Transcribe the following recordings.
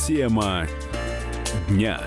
Тема дня.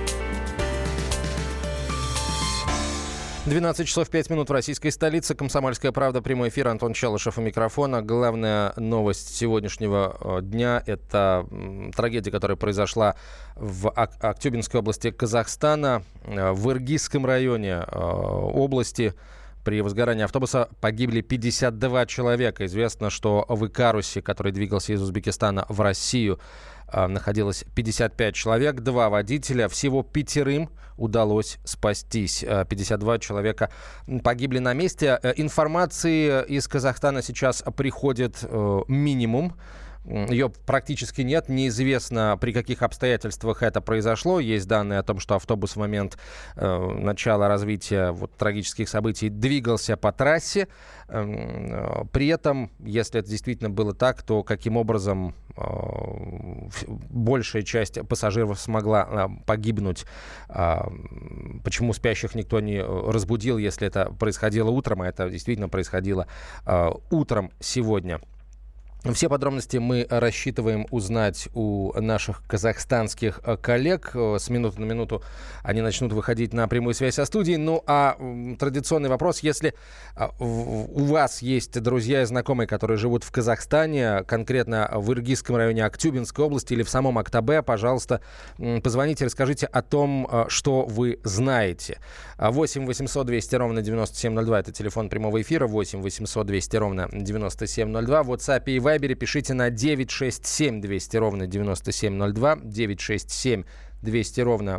12 часов 5 минут в российской столице. «Комсомольская правда», прямой эфир. Антон Челышев у микрофона. Главная новость сегодняшнего дня – это трагедия, которая произошла в Актюбинской области Казахстана. В Иргизском районе области при возгорании автобуса погибли 52 человека. Известно, что в Икарусе, который двигался из Узбекистана в Россию, находилось 55 человек, 2 водителя. Всего 5 удалось спастись. 52 человека погибли на месте. Информации из Казахстана сейчас приходит минимум. Ее практически нет. Неизвестно, при каких обстоятельствах это произошло. Есть данные о том, что автобус в момент начала развития трагических событий двигался по трассе. При этом, если это действительно было так, то каким образом большая часть пассажиров смогла погибнуть? Почему спящих никто не разбудил, если это происходило утром, а это действительно происходило утром сегодня? Все подробности мы рассчитываем узнать у наших казахстанских коллег. С минуты на минуту они начнут выходить на прямую связь со студией. Ну, а традиционный вопрос: если у вас есть друзья и знакомые, которые живут в Казахстане, конкретно в Иргизском районе Актюбинской области или в самом Актабе, пожалуйста, позвоните, расскажите о том, что вы знаете. 8 800 200 ровно 9702 – это телефон прямого эфира. 8 800 200 ровно 9702. В WhatsApp и Viber пишите на 967 200 ровно 9702. 967 200 ровно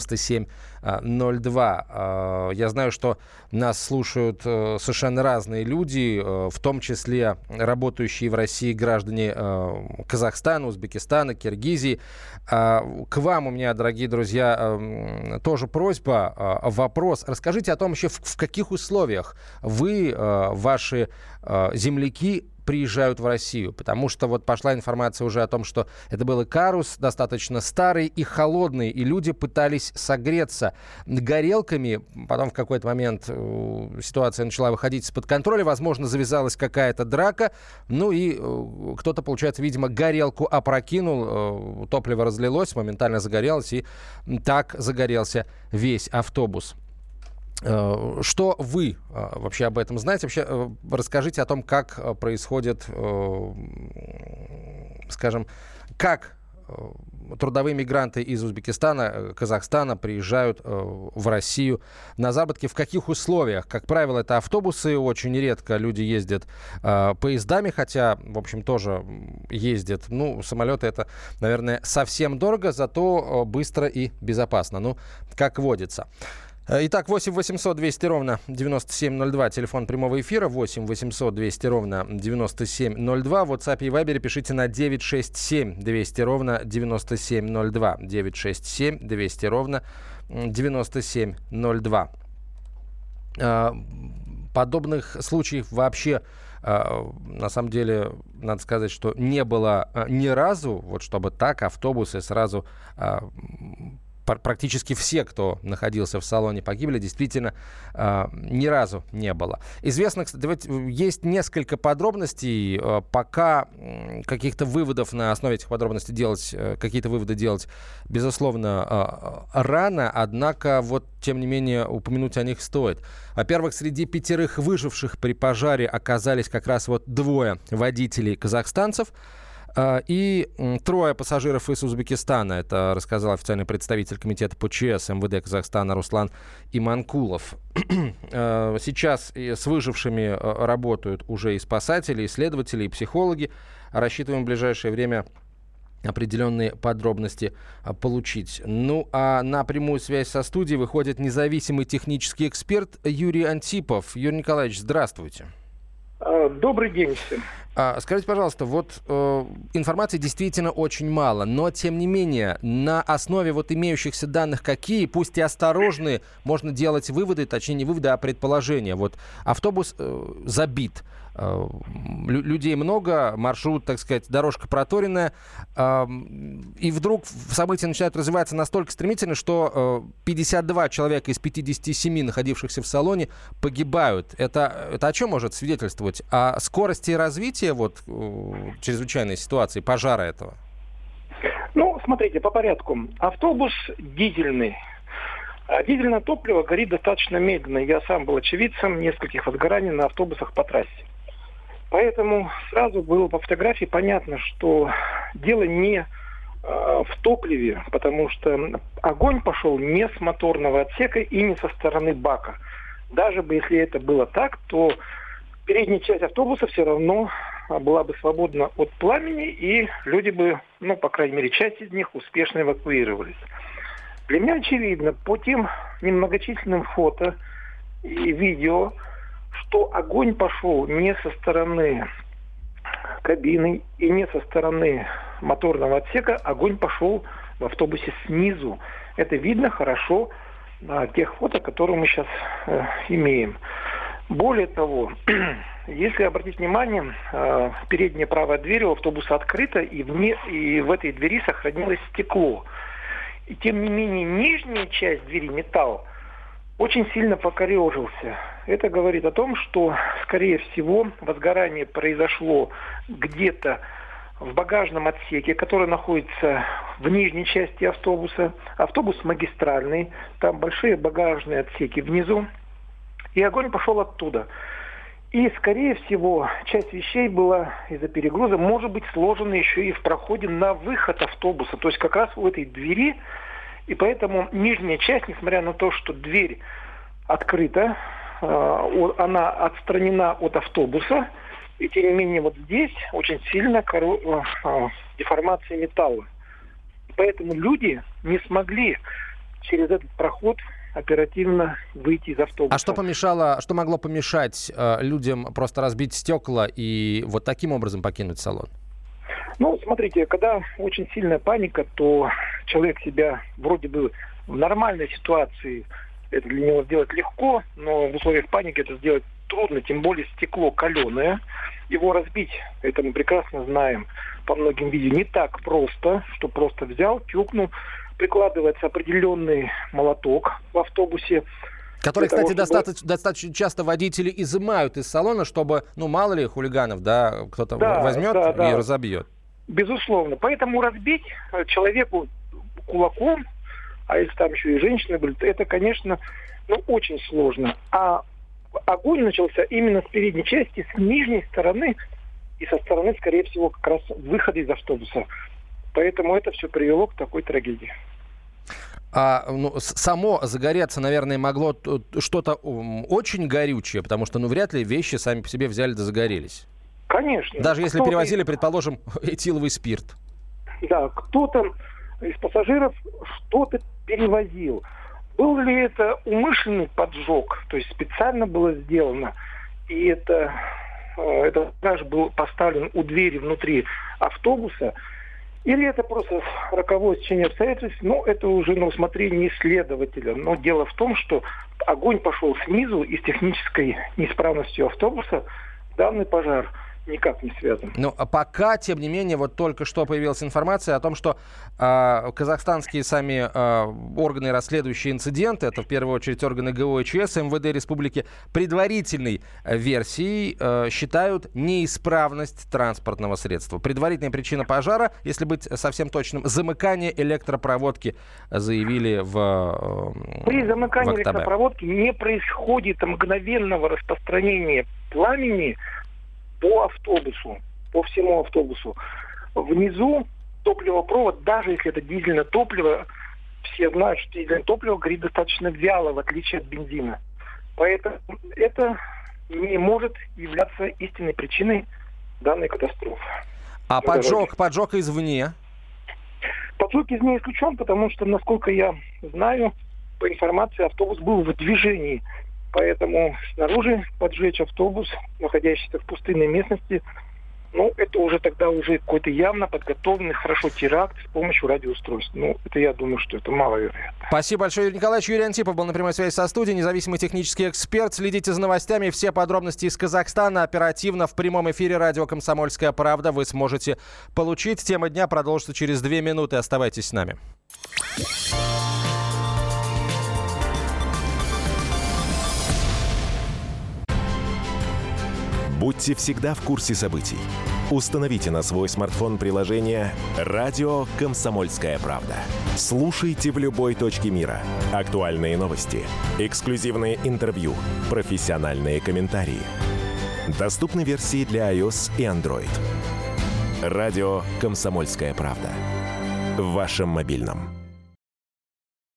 9702. Я знаю, что нас слушают совершенно разные люди, в том числе работающие в России граждане Казахстана, Узбекистана, Киргизии. К вам у меня, дорогие друзья, тоже просьба, вопрос. Расскажите о том, еще в каких условиях вы, ваши земляки, приезжают в Россию, потому что пошла информация уже о том, что это был Икарус, достаточно старый и холодный, и люди пытались согреться горелками. Потом в какой-то момент ситуация начала выходить из-под контроля, возможно, завязалась какая-то драка, ну и кто-то, получается, видимо, горелку опрокинул, топливо разлилось, моментально загорелось, и так загорелся весь автобус. Что вы вообще об этом знаете? Вообще расскажите о том, как происходит, скажем, как трудовые мигранты из Узбекистана, Казахстана приезжают в Россию на заработки, в каких условиях. Как правило, это автобусы, очень редко люди ездят поездами, хотя, в общем, тоже ездят. Самолеты — это, наверное, совсем дорого, зато быстро и безопасно. Как водится. Итак, 8 800 200 ровно 9702, телефон прямого эфира, 8 800 200 ровно 9702. В WhatsApp и Viber пишите на 967 200 ровно 9702, 967 200 ровно 9702. Подобных случаев вообще, на самом деле, надо сказать, что не было ни разу, чтобы так автобусы сразу... Практически все, кто находился в салоне, погибли. Действительно, ни разу не было. Известно, кстати, есть несколько подробностей. Пока каких-то выводов на основе этих подробностей делать, безусловно, рано. Однако, тем не менее, упомянуть о них стоит. Во-первых, среди 5 выживших при пожаре оказались как раз 2 водителей казахстанцев и 3 пассажиров из Узбекистана. Это рассказал официальный представитель комитета по ЧС МВД Казахстана Руслан Иманкулов. Сейчас с выжившими работают уже и спасатели, и следователи, и психологи. Рассчитываем в ближайшее время определенные подробности получить. А на прямую связь со студией выходит независимый технический эксперт Юрий Антипов. Юрий Николаевич, здравствуйте. Добрый день всем. Скажите, пожалуйста, информации действительно очень мало, но, тем не менее, на основе имеющихся данных какие, пусть и осторожные, можно делать выводы, точнее не выводы, а предположения. Автобус забит, людей много, маршрут, так сказать, дорожка проторенная, и вдруг события начинают развиваться настолько стремительно, что 52 человека из 57 находившихся в салоне погибают. Это о чем может свидетельствовать? О скорости развития чрезвычайной ситуации, пожара этого? Ну, смотрите, по порядку. Автобус дизельный. Дизельное топливо горит достаточно медленно. Я сам был очевидцем нескольких возгораний на автобусах по трассе. Поэтому сразу было по фотографии понятно, что дело не в топливе, потому что огонь пошел не с моторного отсека и не со стороны бака. Даже бы если это было так, то передняя часть автобуса все равно была бы свободна от пламени, и люди бы, по крайней мере, часть из них успешно эвакуировались. Для меня очевидно по тем немногочисленным фото и видео, что огонь пошел не со стороны кабины и не со стороны моторного отсека, огонь пошел в автобусе снизу. Это видно хорошо на тех фото, которые мы сейчас имеем. Более того, если обратить внимание, передняя правая дверь у автобуса открыта, и в этой двери сохранилось стекло. И тем не менее, нижняя часть двери, металл, очень сильно покорежился. Это говорит о том, что, скорее всего, возгорание произошло где-то в багажном отсеке, который находится в нижней части автобуса. Автобус магистральный, там большие багажные отсеки внизу. И огонь пошел оттуда. И, скорее всего, часть вещей была из-за перегруза, может быть, сложена еще и в проходе на выход автобуса. То есть как раз у этой двери. И поэтому нижняя часть, несмотря на то, что дверь открыта, она отстранена от автобуса. И тем не менее вот здесь очень сильно деформация металла. Поэтому люди не смогли через этот проход оперативно выйти из автобуса. А что могло помешать людям просто разбить стекла и вот таким образом покинуть салон? Ну, смотрите, когда очень сильная паника, то человек себя вроде бы в нормальной ситуации, это для него сделать легко, но в условиях паники это сделать трудно, тем более стекло каленое. Его разбить, это мы прекрасно знаем по многим видео, не так просто, что просто взял, тюкнул. Прикладывается определенный молоток в автобусе. Который, кстати, достаточно часто водители изымают из салона, чтобы, мало ли хулиганов, кто-то возьмет и разобьет. Безусловно. Поэтому разбить человеку кулаком, а если там еще и женщины были, это, конечно, очень сложно. А огонь начался именно с передней части, с нижней стороны и со стороны, скорее всего, как раз выхода из автобуса. Поэтому это все привело к такой трагедии. Само загореться, наверное, могло что-то очень горючее, потому что, вряд ли вещи сами по себе взяли да загорелись. Конечно. Даже если перевозили, предположим, этиловый спирт. Да, кто-то из пассажиров что-то перевозил. Был ли это умышленный поджог, то есть специально было сделано, и этот даже был поставлен у двери внутри автобуса, или это просто роковое стечение обстоятельств, это уже на усмотрение следователя. Но дело в том, что огонь пошел снизу, и с технической неисправностью автобуса данный пожар никак не связан. А пока, тем не менее, вот только что появилась информация о том, что казахстанские сами органы, расследующие инциденты, это в первую очередь органы ГО и ЧС, МВД Республики, предварительной версией считают неисправность транспортного средства. Предварительная причина пожара, если быть совсем точным, замыкание электропроводки, заявили При замыкании электропроводки не происходит мгновенного распространения пламени по всему автобусу. Внизу топливопровод, даже если это дизельное топливо, все знают, что дизельное топливо горит достаточно вяло, в отличие от бензина. Поэтому это не может являться истинной причиной данной катастрофы. А поджог извне? Поджог извне исключен, потому что, насколько я знаю, по информации, автобус был в движении. Поэтому снаружи поджечь автобус, находящийся в пустынной местности, это уже тогда какой-то явно подготовленный, хорошо теракт с помощью радиоустройств. Это я думаю, что это маловероятно. Спасибо большое, Юрий Николаевич. Юрий Антипов был на прямой связи со студией, независимый технический эксперт. Следите за новостями. Все подробности из Казахстана оперативно в прямом эфире радио «Комсомольская правда» вы сможете получить. Тема дня продолжится через 2 минуты. Оставайтесь с нами. Будьте всегда в курсе событий. Установите на свой смартфон приложение «Радио Комсомольская правда». Слушайте в любой точке мира. Актуальные новости, эксклюзивные интервью, профессиональные комментарии. Доступны версии для iOS и Android. «Радио Комсомольская правда». В вашем мобильном.